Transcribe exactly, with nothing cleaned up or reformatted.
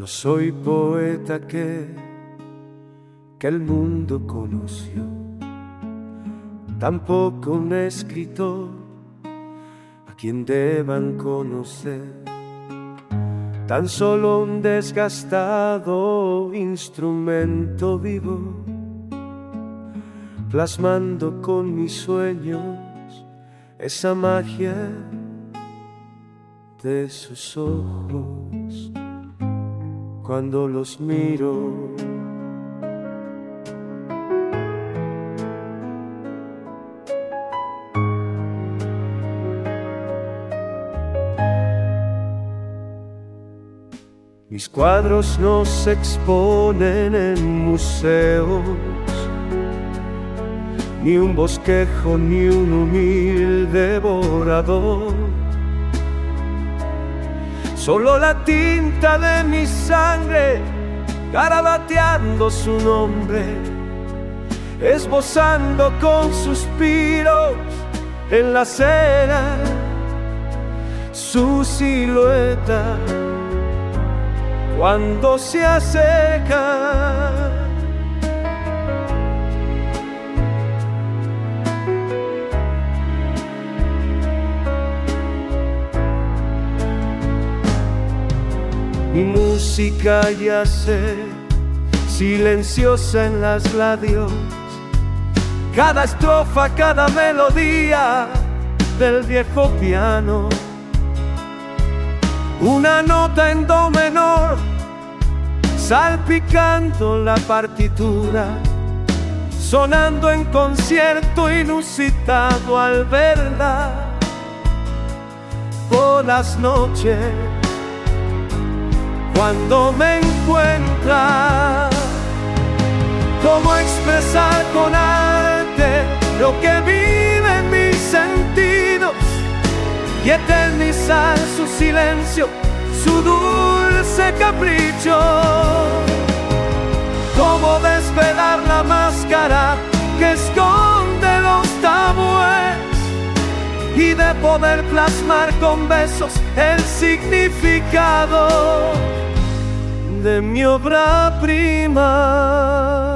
No soy poeta que, que el mundo conoció, tampoco un escritor a quien deban conocer, tan solo un desgastado instrumento vivo, plasmando con mis sueños esa magia de sus ojos cuando los miro. Mis cuadros no se exponen en museos, ni un bosquejo ni un humilde devorador. Solo la tinta de mi sangre, garabateando su nombre, esbozando con suspiros en la acera su silueta cuando se acerca. Mi música yace silenciosa en las labios, cada estrofa, cada melodía del viejo piano. Una nota en do menor, salpicando la partitura, sonando en concierto inusitado al verla por las noches. Cuando me encuentra, cómo expresar con arte lo que vive en mis sentidos y eternizar su silencio, su dulce capricho. Cómo desvelar la máscara que esconde los tabúes y de poder plasmar con besos el significado de mi obra prima.